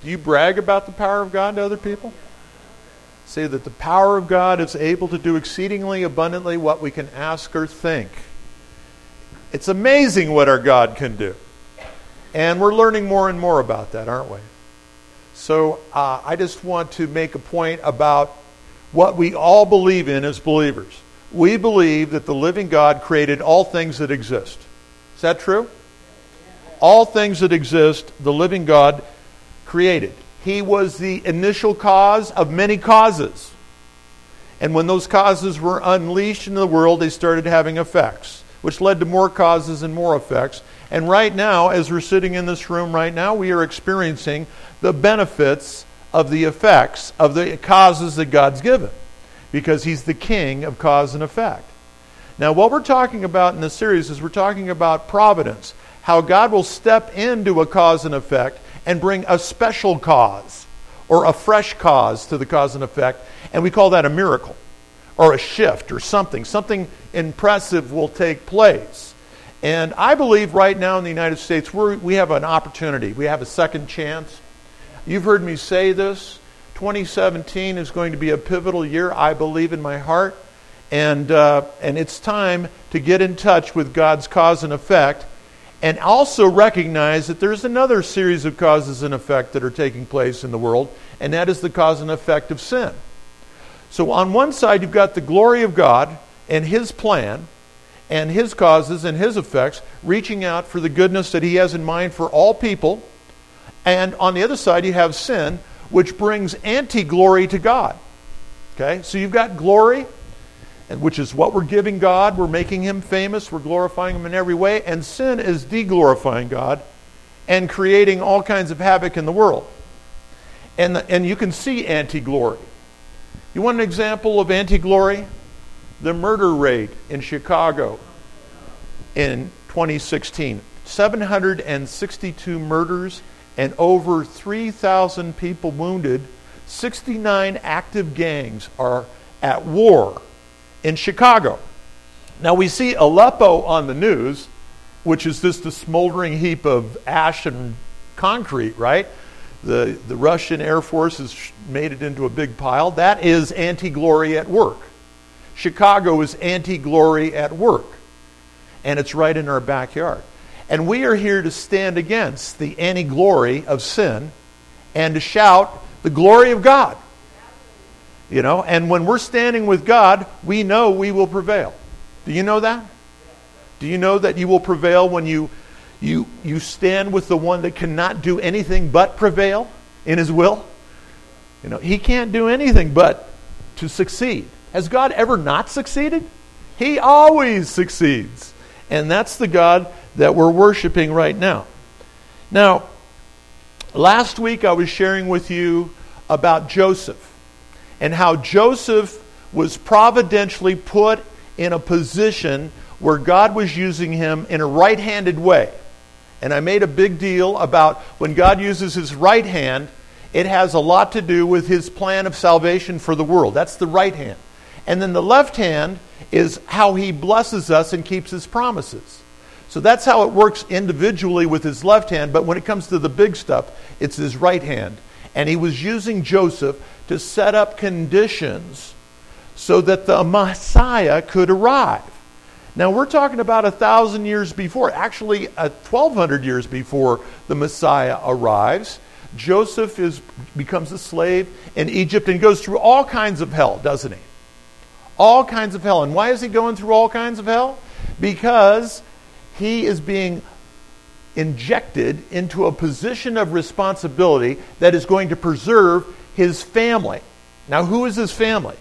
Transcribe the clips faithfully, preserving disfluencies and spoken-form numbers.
Do you brag about the power of God to other people? Say that the power of God is able to do exceedingly abundantly what we can ask or think. It's amazing what our God can do. And we're learning more and more about that, aren't we? So uh, I just want to make a point about what we all believe in as believers. We believe that the living God created all things that exist. Is that true? All things that exist, the living God created. He was the initial cause of many causes. And when those causes were unleashed into the world, they started having effects, which led to more causes and more effects. And right now, as we're sitting in this room right now, we are experiencing the benefits of the effects of the causes that God's given, because He's the king of cause and effect. Now, what we're talking about in this series is we're talking about providence, how God will step into a cause and effect and bring a special cause or a fresh cause to the cause and effect, and we call that a miracle or a shift or something. Something impressive will take place. And I believe right now in the United States we're, we have an opportunity. We have a second chance. You've heard me say this. twenty seventeen is going to be a pivotal year, I believe in my heart. And, uh, and it's time to get in touch with God's cause and effect, and also recognize that there's another series of causes and effect that are taking place in the world, and that is the cause and effect of sin. So on one side, you've got the glory of God and His plan and His causes and His effects reaching out for the goodness that He has in mind for all people. And on the other side, you have sin, which brings anti-glory to God. Okay? So you've got glory, which is what we're giving God. We're making Him famous. We're glorifying Him in every way. And sin is de-glorifying God and creating all kinds of havoc in the world. And, the, and you can see anti-glory. You want an example of anti-glory? The murder rate in Chicago in twenty sixteen. seven hundred sixty-two murders and over three thousand people wounded. sixty-nine active gangs are at war in Chicago. Now we see Aleppo on the news, which is just a smoldering heap of ash and concrete, right? The, the Russian Air Force has made it into a big pile. That is anti-glory at work. Chicago is anti-glory at work. And it's right in our backyard. And we are here to stand against the anti-glory of sin and to shout the glory of God. You know, and when we're standing with God, we know we will prevail. Do you know that? Do you know that you will prevail when you you you stand with the one that cannot do anything but prevail in His will? You know, He can't do anything but to succeed. Has God ever not succeeded? He always succeeds. And that's the God that we're worshiping right now. Now, last week I was sharing with you about Joseph, and how Joseph was providentially put in a position where God was using him in a right-handed way. And I made a big deal about when God uses His right hand, it has a lot to do with His plan of salvation for the world. That's the right hand. And then the left hand is how He blesses us and keeps His promises. So that's how it works individually with His left hand, but when it comes to the big stuff, it's His right hand. And He was using Joseph to set up conditions so that the Messiah could arrive. Now we're talking about a thousand years before, actually uh, twelve hundred years before the Messiah arrives. Joseph is becomes a slave in Egypt and goes through all kinds of hell, doesn't he? All kinds of hell. And why is he going through all kinds of hell? Because he is being injected into a position of responsibility that is going to preserve his family. Now, who is his family?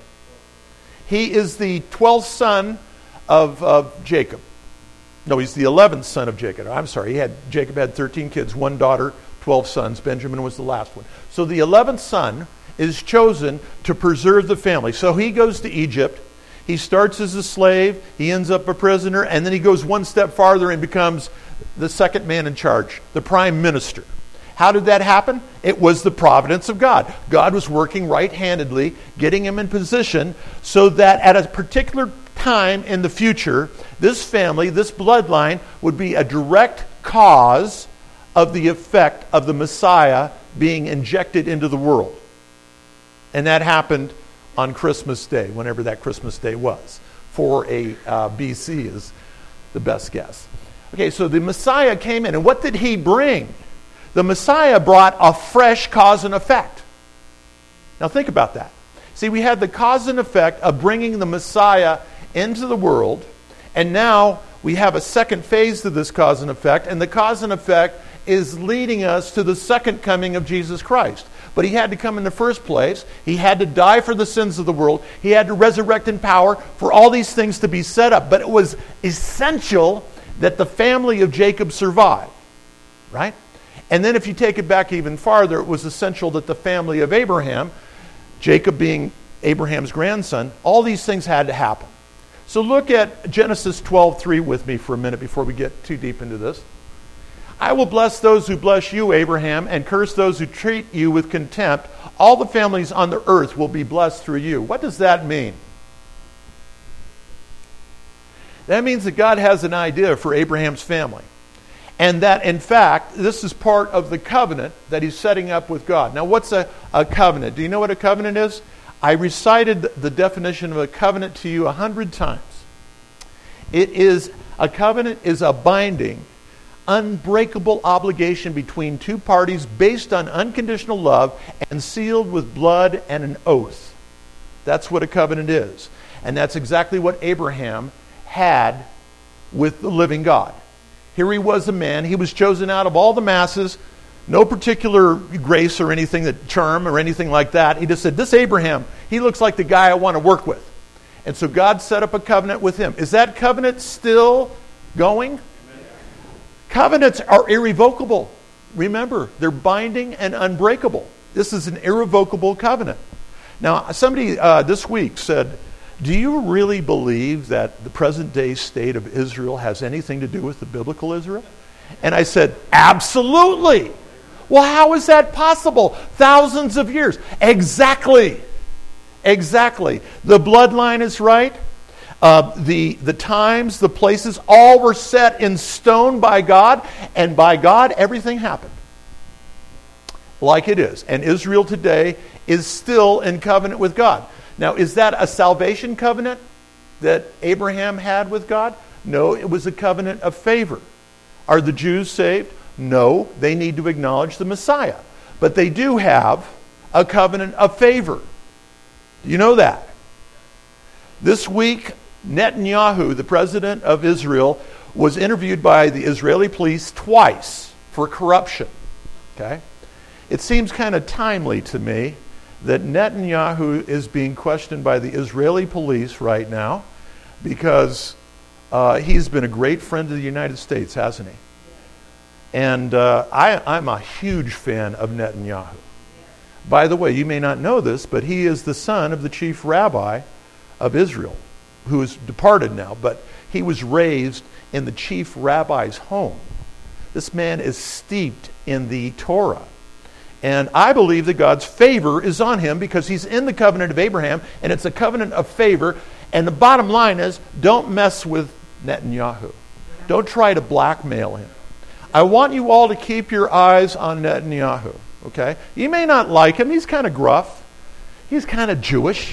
He is the twelfth son of, of Jacob. No, he's the eleventh son of Jacob. I'm sorry, he had Jacob had thirteen kids, one daughter, twelve sons. Benjamin was the last one. So the eleventh son is chosen to preserve the family. So he goes to Egypt. He starts as a slave. He ends up a prisoner. And then he goes one step farther and becomes the second man in charge, the prime minister. How did that happen? It was the providence of God. God was working right-handedly, getting him in position so that at a particular time in the future, this family, this bloodline, would be a direct cause of the effect of the Messiah being injected into the world. And that happened on Christmas Day, whenever that Christmas Day was. four A uh, B C is the best guess. Okay, so the Messiah came in, and what did he bring? The Messiah brought a fresh cause and effect. Now think about that. See, we had the cause and effect of bringing the Messiah into the world, and now we have a second phase to this cause and effect, and the cause and effect is leading us to the second coming of Jesus Christ. But he had to come in the first place. He had to die for the sins of the world. He had to resurrect in power for all these things to be set up. But it was essential that the family of Jacob survive, right? And then if you take it back even farther, it was essential that the family of Abraham, Jacob being Abraham's grandson, all these things had to happen. So look at Genesis twelve three with me for a minute before we get too deep into this. I will bless those who bless you, Abraham, and curse those who treat you with contempt. All the families on the earth will be blessed through you. What does that mean? That means that God has an idea for Abraham's family. And that, in fact, this is part of the covenant that he's setting up with God. Now, what's a, a covenant? Do you know what a covenant is? I recited the definition of a covenant to you a hundred times. It is, a covenant is a binding, unbreakable obligation between two parties based on unconditional love and sealed with blood and an oath. That's what a covenant is. And that's exactly what Abraham had with the living God. Here he was a man. He was chosen out of all the masses. No particular grace or anything, that charm or anything like that. He just said, this Abraham, he looks like the guy I want to work with. And so God set up a covenant with him. Is that covenant still going? Amen. Covenants are irrevocable. Remember, they're binding and unbreakable. This is an irrevocable covenant. Now, somebody uh, this week said, do you really believe that the present day state of Israel has anything to do with the biblical Israel? And I said, absolutely. Well, how is that possible? Thousands of years. Exactly. Exactly. The bloodline is right. Uh, the, the times, the places, all were set in stone by God. And by God, everything happened. Like it is. And Israel today is still in covenant with God. Now, is that a salvation covenant that Abraham had with God? No, it was a covenant of favor. Are the Jews saved? No, they need to acknowledge the Messiah. But they do have a covenant of favor. Do you know that? This week, Netanyahu, the president of Israel, was interviewed by the Israeli police twice for corruption. Okay? It seems kind of timely to me that Netanyahu is being questioned by the Israeli police right now because uh, he's been a great friend of the United States, hasn't he? And uh, I, I'm a huge fan of Netanyahu. By the way, you may not know this, but he is the son of the chief rabbi of Israel, who is departed now, but he was raised in the chief rabbi's home. This man is steeped in the Torah. And I believe that God's favor is on him because he's in the covenant of Abraham, and it's a covenant of favor. And the bottom line is, don't mess with Netanyahu. Don't try to blackmail him. I want you all to keep your eyes on Netanyahu, okay? You may not like him. He's kind of gruff. He's kind of Jewish.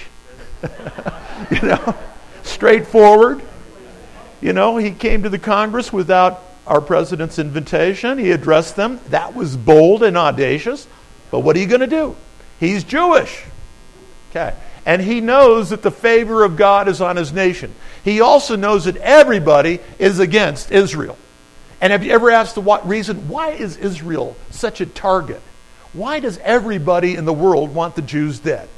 You know, straightforward. You know, he came to the Congress without our president's invitation. He addressed them. That was bold and audacious. But what are you going to do? He's Jewish. Okay. And he knows that the favor of God is on his nation. He also knows that everybody is against Israel. And have you ever asked the what reason, why is Israel such a target? Why does everybody in the world want the Jews dead?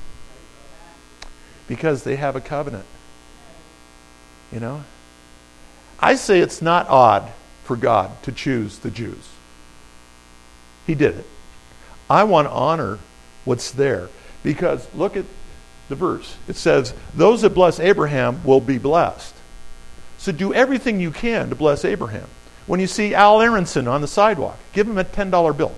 Because they have a covenant. You know? I say it's not odd for God to choose the Jews. He did it. I want to honor what's there. Because look at the verse. It says, those that bless Abraham will be blessed. So do everything you can to bless Abraham. When you see Al Aronson on the sidewalk, give him a ten dollar bill.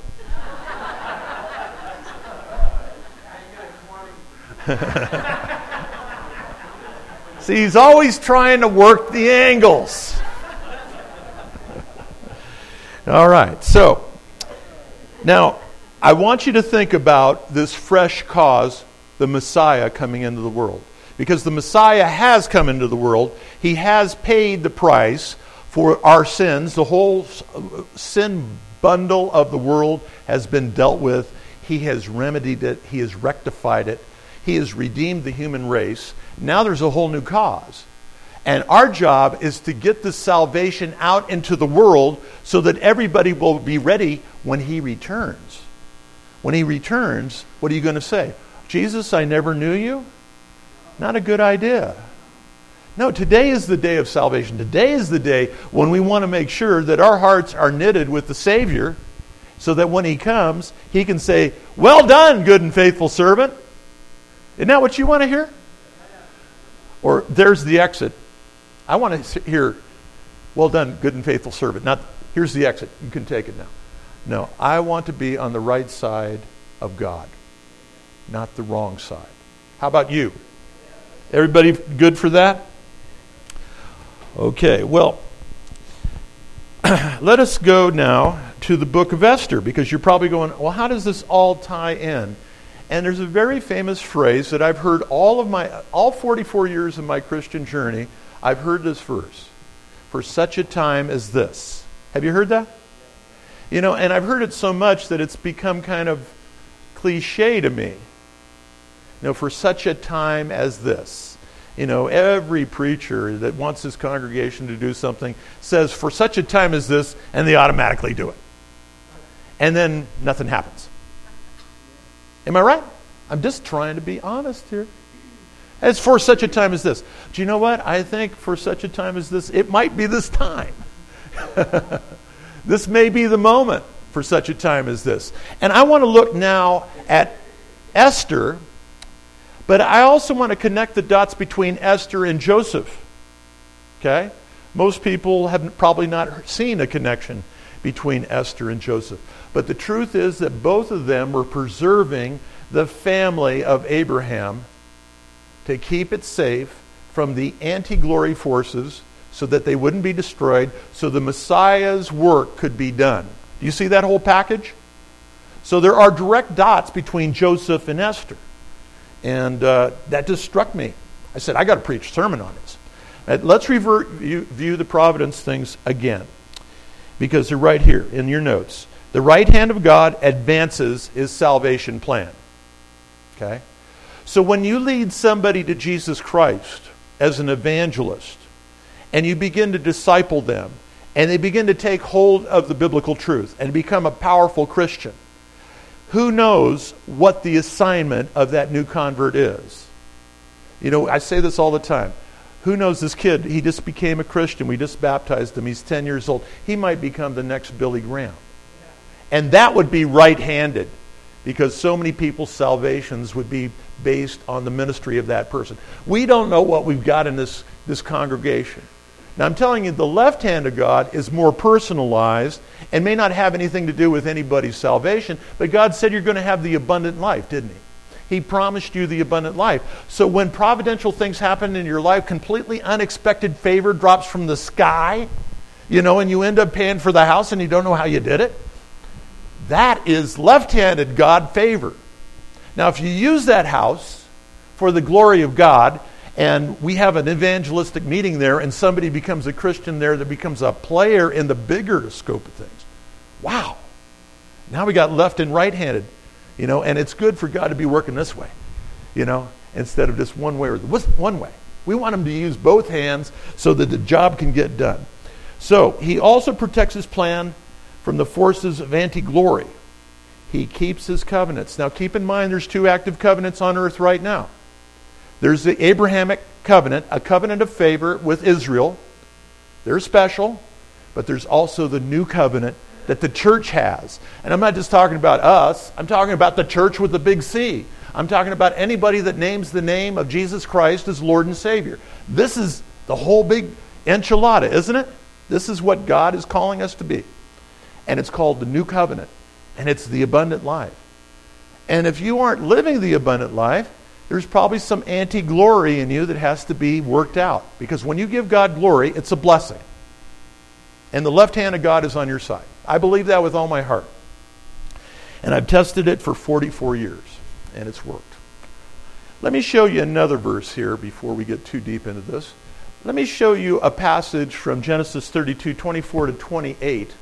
See, he's always trying to work the angles. All right, so now I want you to think about this fresh cause, the Messiah coming into the world. Because the Messiah has come into the world. He has paid the price for our sins. The whole sin bundle of the world has been dealt with. He has remedied it. He has rectified it. He has redeemed the human race. Now there's a whole new cause. And our job is to get this salvation out into the world so that everybody will be ready when He returns. When He returns, what are you going to say? Jesus, I never knew you? Not a good idea. No, today is the day of salvation. Today is the day when we want to make sure that our hearts are knitted with the Savior so that when He comes, He can say, well done, good and faithful servant. Isn't that what you want to hear? Or there's the exit. I want to hear, well done, good and faithful servant. Not, here's the exit. You can take it now. No, I want to be on the right side of God, not the wrong side. How about you? Everybody good for that? Okay, well, let us go now to the book of Esther, because you're probably going, well, how does this all tie in? And there's a very famous phrase that I've heard all of my, all forty-four years of my Christian journey. I've heard this verse, for such a time as this. Have you heard that? You know, and I've heard it so much that it's become kind of cliche to me. You know, for such a time as this. You know, every preacher that wants his congregation to do something says, for such a time as this, and they automatically do it. And then nothing happens. Am I right? I'm just trying to be honest here. It's for such a time as this. Do you know what? I think for such a time as this, it might be this time. This may be the moment for such a time as this. And I want to look now at Esther, but I also want to connect the dots between Esther and Joseph. Okay? Most people have probably not seen a connection between Esther and Joseph. But the truth is that both of them were preserving the family of Abraham to keep it safe from the anti-glory forces so that they wouldn't be destroyed, so the Messiah's work could be done. Do you see that whole package? So there are direct dots between Joseph and Esther. And uh, that just struck me. I said, I got to preach a sermon on this. Uh, let's revert, view, view the providence things again, because they're right here in your notes. The right hand of God advances His salvation plan. Okay? So when you lead somebody to Jesus Christ as an evangelist, and you begin to disciple them, and they begin to take hold of the biblical truth and become a powerful Christian, who knows what the assignment of that new convert is? You know, I say this all the time. Who knows this kid? He just became a Christian. We just baptized him. He's ten years old. He might become the next Billy Graham. And that would be right-handed, because so many people's salvations would be based on the ministry of that person. We don't know what we've got in this, this congregation. Now, I'm telling you, the left hand of God is more personalized and may not have anything to do with anybody's salvation, but God said you're going to have the abundant life, didn't He? He promised you the abundant life. So when providential things happen in your life, completely unexpected favor drops from the sky, you know, and you end up paying for the house and you don't know how you did it, that is left-handed God favor. Now, if you use that house for the glory of God, and we have an evangelistic meeting there, and somebody becomes a Christian there that becomes a player in the bigger scope of things. Wow. Now we got left and right-handed, you know, and it's good for God to be working this way, you know, instead of just one way or the one way. We want Him to use both hands so that the job can get done. So He also protects His plan from the forces of anti-glory. He keeps His covenants. Now keep in mind there's two active covenants on earth right now. There's the Abrahamic covenant, a covenant of favor with Israel. They're special, but there's also the new covenant that the church has. And I'm not just talking about us. I'm talking about the church with the big C. I'm talking about anybody that names the name of Jesus Christ as Lord and Savior. This is the whole big enchilada, isn't it? This is what God is calling us to be. And it's called the new covenant. And it's the abundant life. And if you aren't living the abundant life, there's probably some anti-glory in you that has to be worked out. Because when you give God glory, it's a blessing. And the left hand of God is on your side. I believe that with all my heart. And I've tested it for forty-four years, and it's worked. Let me show you another verse here before we get too deep into this. Let me show you a passage from Genesis thirty-two, twenty-four to twenty-eight.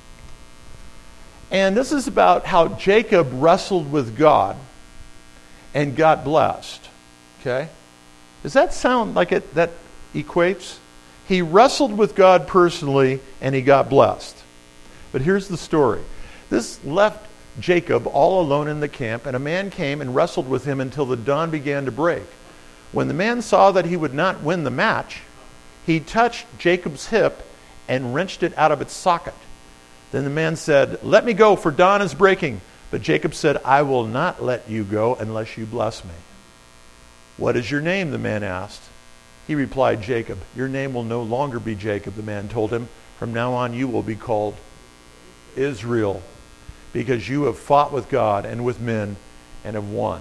And this is about how Jacob wrestled with God and got blessed. Okay? Does that sound like it that equates? He wrestled with God personally and he got blessed. But here's the story. This left Jacob all alone in the camp, and a man came and wrestled with him until the dawn began to break. When the man saw that he would not win the match, he touched Jacob's hip and wrenched it out of its socket. Then the man said, "Let me go, for dawn is breaking." But Jacob said, "I will not let you go unless you bless me." "What is your name?" the man asked. He replied, "Jacob." "Your name will no longer be Jacob," the man told him. "From now on you will be called Israel, because you have fought with God and with men and have won."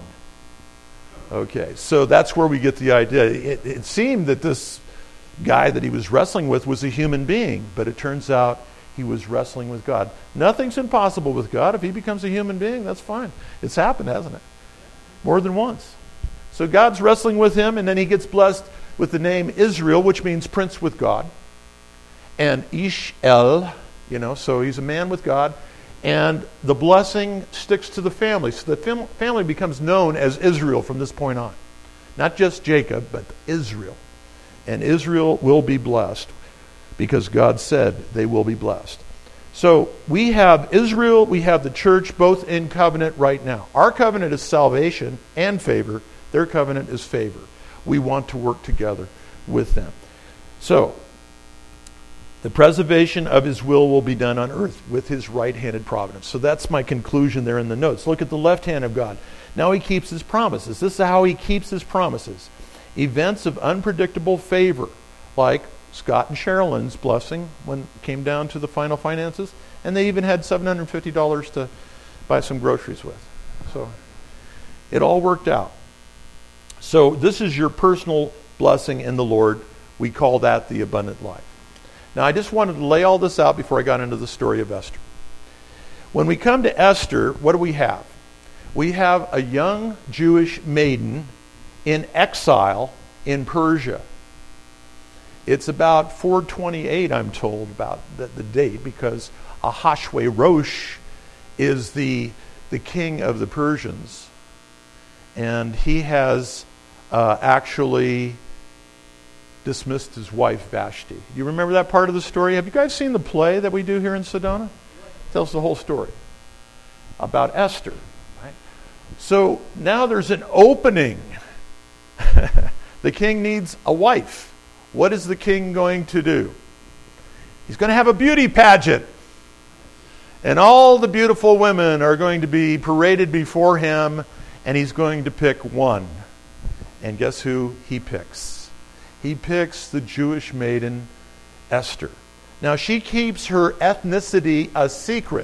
Okay, so that's where we get the idea. It, it seemed that this guy that he was wrestling with was a human being, but it turns out he was wrestling with God. Nothing's impossible with God. If he becomes a human being, that's fine. It's happened, hasn't it? More than once. So God's wrestling with him, and then he gets blessed with the name Israel, which means prince with God. And Ish-el, you know, so he's a man with God. And the blessing sticks to the family. So the fam- family becomes known as Israel from this point on. Not just Jacob, but Israel. And Israel will be blessed because God said they will be blessed. So we have Israel, we have the church, both in covenant right now. Our covenant is salvation and favor. Their covenant is favor. We want to work together with them. So, the preservation of his will will be done on earth with his right-handed providence. So that's my conclusion there in the notes. Look at the left hand of God. Now he keeps his promises. This is how he keeps his promises. Events of unpredictable favor, like Scott and Sherilyn's blessing when it came down to the final finances. And they even had seven hundred fifty dollars to buy some groceries with. So it all worked out. So this is your personal blessing in the Lord. We call that the abundant life. Now, I just wanted to lay all this out before I got into the story of Esther. When we come to Esther, what do we have? We have a young Jewish maiden in exile in Persia. It's about four twenty-eight, I'm told, about the, the date, because Ahasuerus is the, the king of the Persians. And he has uh, actually dismissed his wife Vashti. Do you remember that part of the story? Have you guys seen the play that we do here in Sedona? It tells the whole story about Esther. Right? So now there's an opening. The king needs a wife. What is the king going to do? He's going to have a beauty pageant. And all the beautiful women are going to be paraded before him, and he's going to pick one. And guess who he picks? He picks the Jewish maiden Esther. Now, she keeps her ethnicity a secret.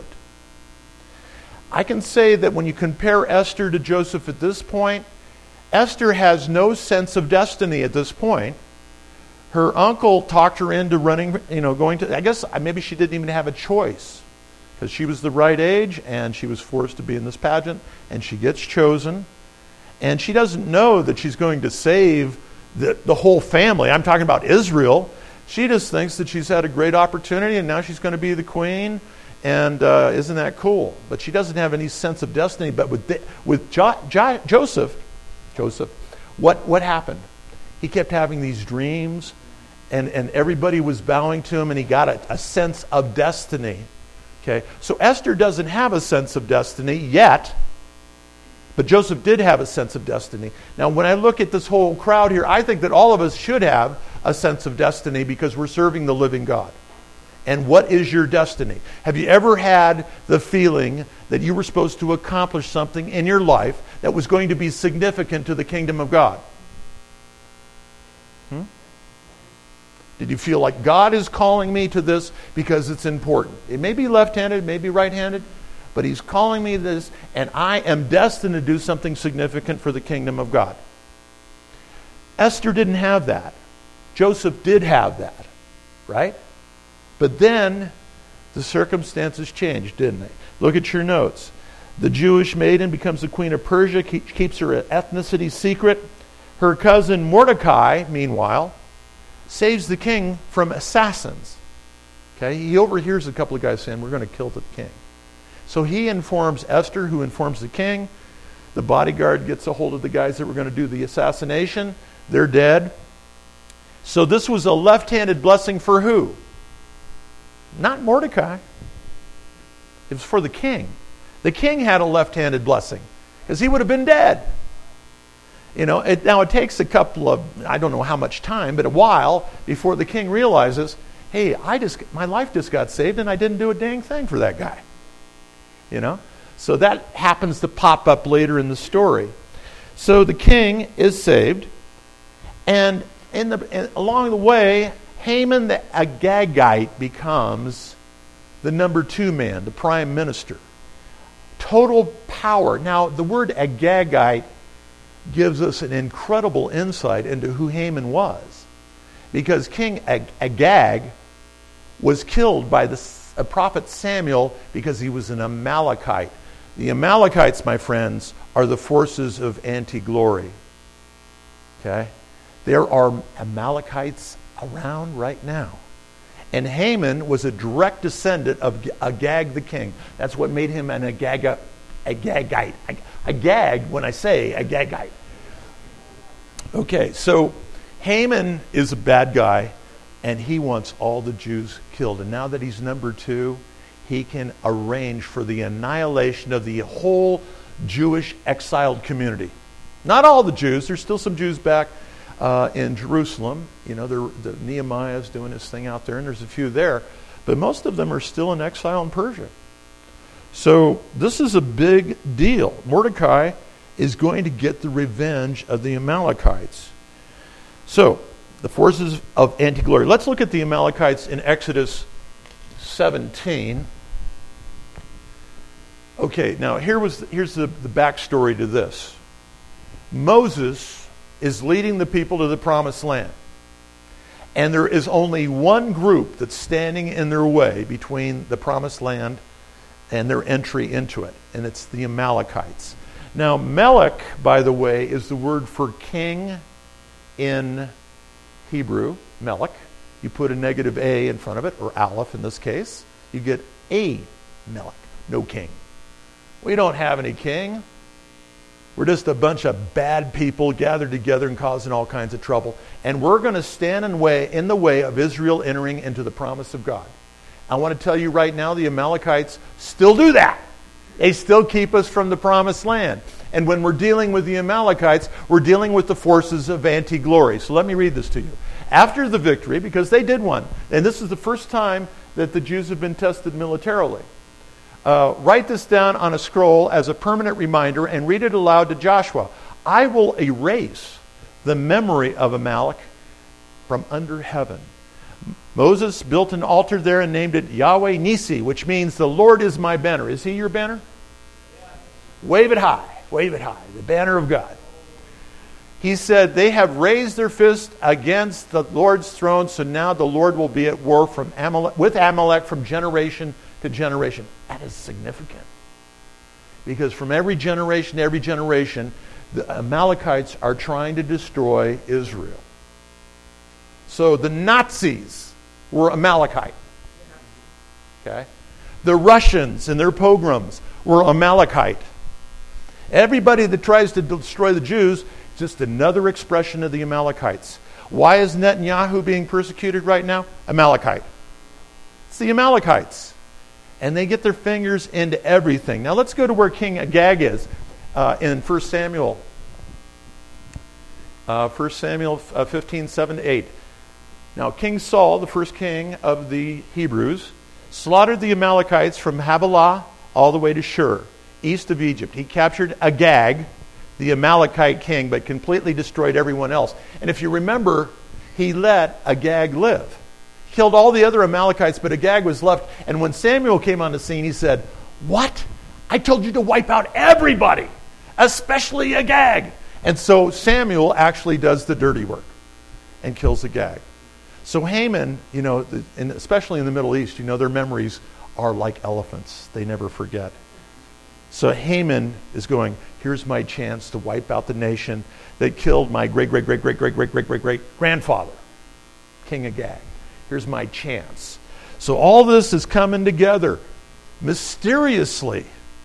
I can say that when you compare Esther to Joseph at this point, Esther has no sense of destiny at this point. Her uncle talked her into running, you know, going to, I guess maybe she didn't even have a choice, because she was the right age and she was forced to be in this pageant, and she gets chosen. And she doesn't know that she's going to save the, the whole family. I'm talking about Israel. She just thinks that she's had a great opportunity and now she's going to be the queen. And uh, isn't that cool? But she doesn't have any sense of destiny. But with the, with jo- jo- Joseph, Joseph, what what happened? He kept having these dreams, and, and everybody was bowing to him, and he got a, a sense of destiny. Okay, so Esther doesn't have a sense of destiny yet, but Joseph did have a sense of destiny. Now, when I look at this whole crowd here, I think that all of us should have a sense of destiny because we're serving the living God. And what is your destiny? Have you ever had the feeling that you were supposed to accomplish something in your life that was going to be significant to the kingdom of God? Hmm? Did you feel like God is calling me to this because it's important? It may be left-handed, it may be right-handed, but he's calling me to this, and I am destined to do something significant for the kingdom of God. Esther didn't have that. Joseph did have that, right? But then the circumstances changed, didn't they? Look at your notes. The Jewish maiden becomes the queen of Persia, keeps her ethnicity secret. Her cousin Mordecai, meanwhile, saves the king from assassins. Okay, he overhears a couple of guys saying, we're going to kill the king. So he informs Esther, who informs the king. The bodyguard gets a hold of the guys that were going to do the assassination. They're dead. So this was a left-handed blessing for who? Not Mordecai. It was for the king. The king had a left-handed blessing because he would have been dead. You know, it, now it takes a couple of, I don't know how much time, but a while before the king realizes, hey, I just my life just got saved and I didn't do a dang thing for that guy. You know? So that happens to pop up later in the story. So the king is saved, and in the in, along the way, Haman the Agagite becomes the number two man, the prime minister. Total power. Now, the word Agagite gives us an incredible insight into who Haman was. Because King Ag- Agag was killed by the uh, prophet Samuel because he was an Amalekite. The Amalekites, my friends, are the forces of anti-glory. Okay? There are Amalekites around right now. And Haman was a direct descendant of Agag the king. That's what made him an Agag, Agagite. Agag, when I say Agagite. Okay, so Haman is a bad guy, and he wants all the Jews killed. And now that he's number two, he can arrange for the annihilation of the whole Jewish exiled community. Not all the Jews. There's still some Jews back uh, in Jerusalem. You know, the Nehemiah's doing his thing out there, and there's a few there. But most of them are still in exile in Persia. So this is a big deal. Mordecai is going to get the revenge of the Amalekites. So, the forces of anti-glory. Let's look at the Amalekites in Exodus seventeen. Okay, now here was here's the, the backstory to this. Moses is leading the people to the promised land. And there is only one group that's standing in their way between the promised land and their entry into it. And it's the Amalekites. Now, Melech, by the way, is the word for king in Hebrew, Melech. You put a negative A in front of it, or Aleph in this case. You get a Melech, no king. We don't have any king. We're just a bunch of bad people gathered together and causing all kinds of trouble. And we're going to stand in, way, in the way of Israel entering into the promise of God. I want to tell you right now, the Amalekites still do that. They still keep us from the promised land. And when we're dealing with the Amalekites, we're dealing with the forces of anti-glory. So let me read this to you. After the victory, because they did one, and this is the first time that the Jews have been tested militarily. Uh, write this down on a scroll as a permanent reminder and read it aloud to Joshua. I will erase the memory of Amalek from under heaven. Moses built an altar there and named it Yahweh Nisi, which means the Lord is my banner. Is he your banner? Yeah. Wave it high. Wave it high. The banner of God. He said, they have raised their fist against the Lord's throne, so now the Lord will be at war from Amalek, with Amalek from generation to generation. That is significant. Because from every generation to every generation, the Amalekites are trying to destroy Israel. So the Nazis were Amalekite. Okay? The Russians and their pogroms were Amalekite. Everybody that tries to destroy the Jews is just another expression of the Amalekites. Why is Netanyahu being persecuted right now? Amalekite. It's the Amalekites. And they get their fingers into everything. Now let's go to where King Agag is uh, in First Samuel. Uh, First Samuel uh, fifteen, seven to eight. Now, King Saul, the first king of the Hebrews, slaughtered the Amalekites from Havilah all the way to Shur, east of Egypt. He captured Agag, the Amalekite king, but completely destroyed everyone else. And if you remember, he let Agag live. Killed all the other Amalekites, but Agag was left. And when Samuel came on the scene, he said, "What? I told you to wipe out everybody, especially Agag." And so Samuel actually does the dirty work and kills Agag. So Haman, you know, and especially in the Middle East, you know, their memories are like elephants. They never forget. So Haman is going, here's my chance to wipe out the nation that killed my great, great, great, great, great, great, great, great, great grandfather, King Agag. Here's my chance. So all this is coming together mysteriously,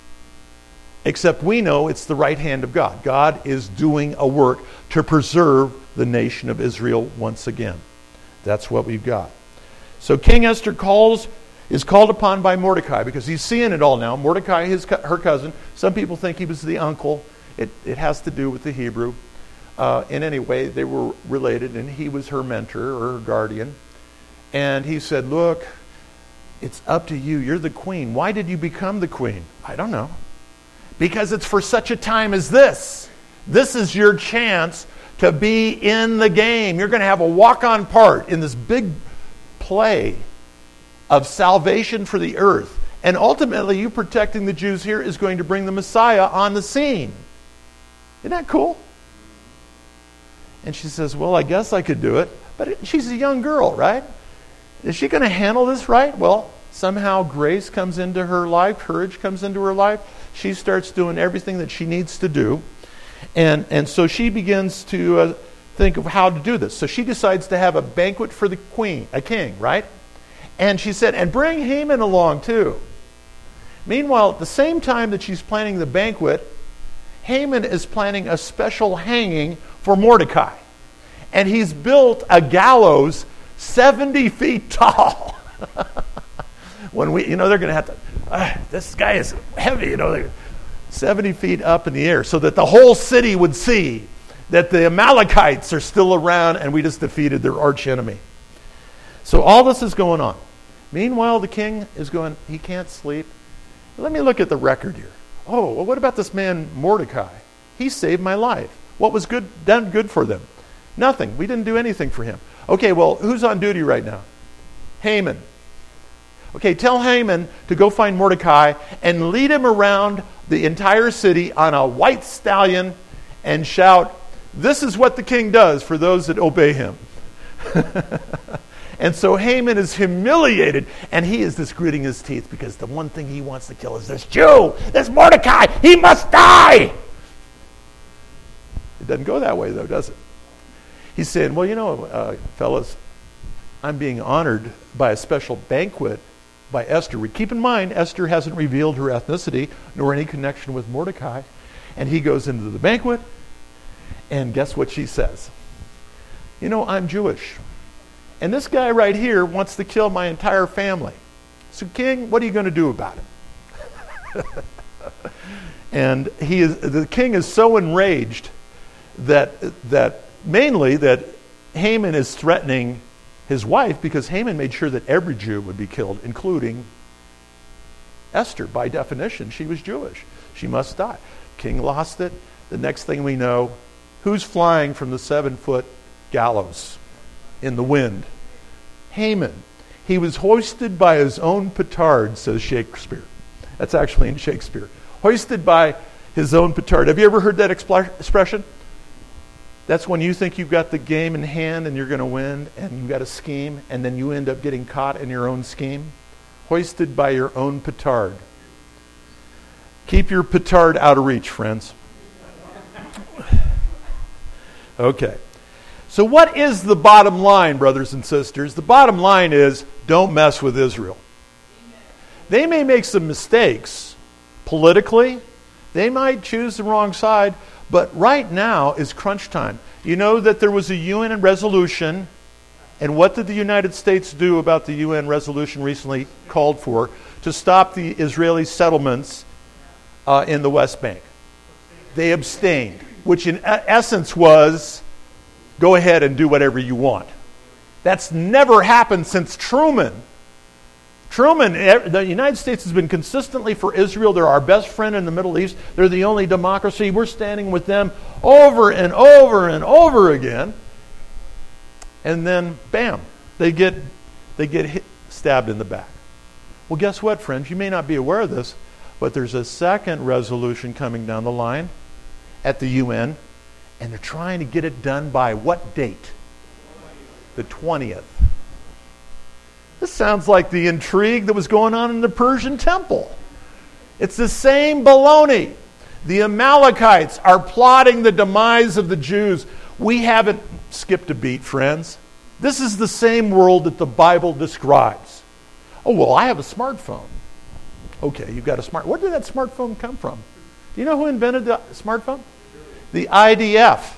except we know it's the right hand of God. God is doing a work to preserve the nation of Israel once again. That's what we've got. So King Esther calls, is called upon by Mordecai because he's seeing it all now. Mordecai, his, her cousin. Some people think he was the uncle. It, it has to do with the Hebrew. Uh, in any way, they were related, and he was her mentor or her guardian. And he said, look, it's up to you. You're the queen. Why did you become the queen? I don't know. Because it's for such a time as this. This is your chance to be in the game. You're going to have a walk-on part in this big play of salvation for the earth. And ultimately, you protecting the Jews here is going to bring the Messiah on the scene. Isn't that cool? And she says, well, I guess I could do it. But she's a young girl, right? Is she going to handle this right? Well, somehow grace comes into her life. Courage comes into her life. She starts doing everything that she needs to do. And, and so she begins to uh, think of how to do this. So she decides to have a banquet for the queen, a king, right? And she said, and bring Haman along too. Meanwhile, at the same time that she's planning the banquet, Haman is planning a special hanging for Mordecai. And he's built a gallows seventy feet tall. When we, you know, they're going to have to, uh, this guy is heavy, you know, seventy feet up in the air, so that the whole city would see that the Amalekites are still around and we just defeated their arch enemy. So all this is going on. Meanwhile, the king is going, he can't sleep. Let me look at the record here. Oh, well, what about this man Mordecai? He saved my life. What was good done good for them? Nothing. We didn't do anything for him. Okay, well, who's on duty right now? Haman. Okay, tell Haman to go find Mordecai and lead him around the entire city on a white stallion and shout, this is what the king does for those that obey him. And so Haman is humiliated, and he is just gritting his teeth because the one thing he wants to kill is this Jew, this Mordecai. He must die. It doesn't go that way, though, does it? He's saying, well, you know, uh, fellas, I'm being honored by a special banquet by Esther. Keep in mind, Esther hasn't revealed her ethnicity nor any connection with Mordecai. And he goes into the banquet, and guess what she says? You know, I'm Jewish. And this guy right here wants to kill my entire family. So, king, what are you going to do about it? And he is, the king is so enraged that that mainly that Haman is threatening his wife, because Haman made sure that every Jew would be killed, including Esther. By definition, she was Jewish. She must die. King lost it. The next thing we know, who's flying from the seven-foot gallows in the wind? Haman. He was hoisted by his own petard, says Shakespeare. That's actually in Shakespeare. Hoisted by his own petard. Have you ever heard that expl- expression? That's when you think you've got the game in hand and you're going to win, and you've got a scheme, and then you end up getting caught in your own scheme. Hoisted by your own petard. Keep your petard out of reach, friends. Okay. So what is the bottom line, brothers and sisters? The bottom line is, don't mess with Israel. They may make some mistakes politically. They might choose the wrong side. But right now is crunch time. You know that there was a U N resolution, and what did the United States do about the U N resolution recently called for to stop the Israeli settlements uh, in the West Bank? They abstained, which in essence was, go ahead and do whatever you want. That's never happened since Truman. Truman, the United States has been consistently for Israel. They're our best friend in the Middle East. They're the only democracy. We're standing with them over and over and over again. And then, bam, they get they get hit, stabbed in the back. Well, guess what, friends? You may not be aware of this, but there's a second resolution coming down the line at the U N, and they're trying to get it done by what date? The twentieth. This sounds like the intrigue that was going on in the Persian temple. It's the same baloney. The Amalekites are plotting the demise of the Jews. We haven't skipped a beat, friends. This is the same world that the Bible describes. Oh, well, I have a smartphone. Okay, you've got a smart... Where did that smartphone come from? Do you know who invented the smartphone? The I D F.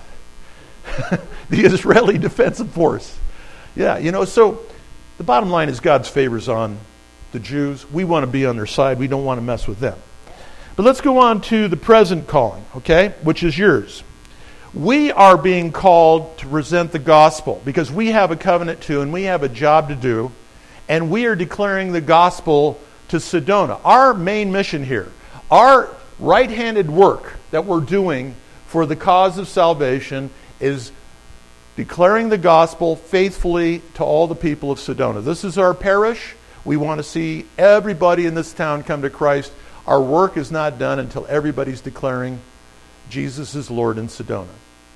The Israeli Defense Force. Yeah, you know, so the bottom line is God's favors on the Jews. We want to be on their side. We don't want to mess with them. But let's go on to the present calling, okay, which is yours. We are being called to present the gospel because we have a covenant too, and we have a job to do, and we are declaring the gospel to Sedona. Our main mission here, our right-handed work that we're doing for the cause of salvation is declaring the gospel faithfully to all the people of Sedona. This is our parish. We want to see everybody in this town come to Christ. Our work is not done until everybody's declaring Jesus is Lord in Sedona.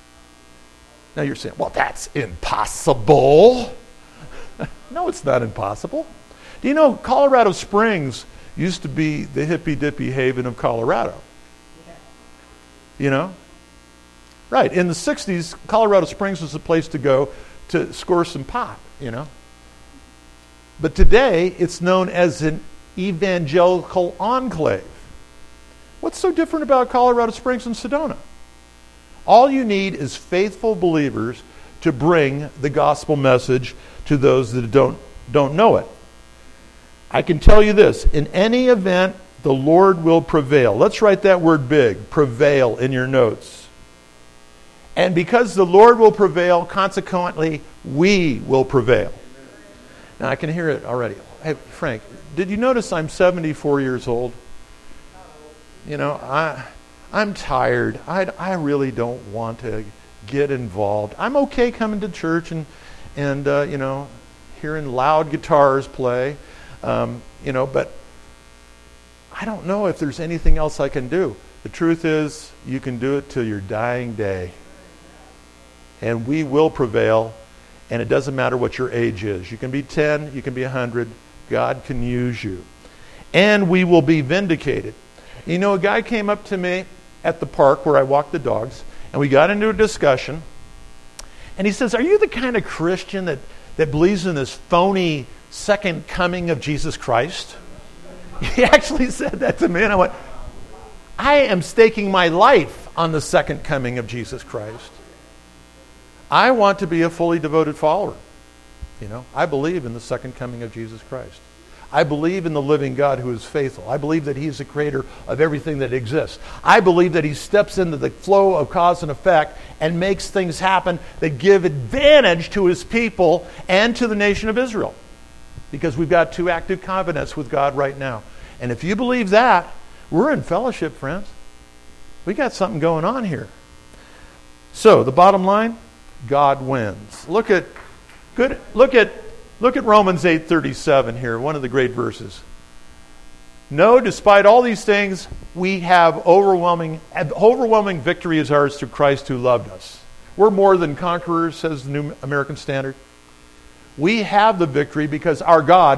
Now you're saying, well, that's impossible. No, it's not impossible. Do you know Colorado Springs used to be the hippy-dippy haven of Colorado? You know? Right. In the sixties, Colorado Springs was the place to go to score some pot, you know. But today, it's known as an evangelical enclave. What's so different about Colorado Springs and Sedona? All you need is faithful believers to bring the gospel message to those that don't, don't know it. I can tell you this, in any event, the Lord will prevail. Let's write that word big, prevail, in your notes. And because the Lord will prevail, consequently, we will prevail. Now, I can hear it already. Hey, Frank, did you notice I'm seventy-four years old? You know, I, I'm tired. I, I really don't want to get involved. I'm okay coming to church and, and uh, you know, hearing loud guitars play, um, you know, but I don't know if there's anything else I can do. The truth is, you can do it till your dying day. And we will prevail, and it doesn't matter what your age is. You can be ten, you can be one hundred. God can use you. And we will be vindicated. You know, a guy came up to me at the park where I walk the dogs, and we got into a discussion, and he says, are you the kind of Christian that, that believes in this phony second coming of Jesus Christ? He actually said that to me, and I went, I am staking my life on the second coming of Jesus Christ. I want to be a fully devoted follower. You know, I believe in the second coming of Jesus Christ. I believe in the living God who is faithful. I believe that He is the creator of everything that exists. I believe that He steps into the flow of cause and effect and makes things happen that give advantage to His people and to the nation of Israel. Because we've got two active covenants with God right now. And if you believe that, we're in fellowship, friends. We got something going on here. So, the bottom line, God wins. Look at good look at look at Romans eight thirty-seven here, one of the great verses. No, despite all these things, we have overwhelming overwhelming victory is ours through Christ who loved us. We're more than conquerors, says the New American Standard. We have the victory because our God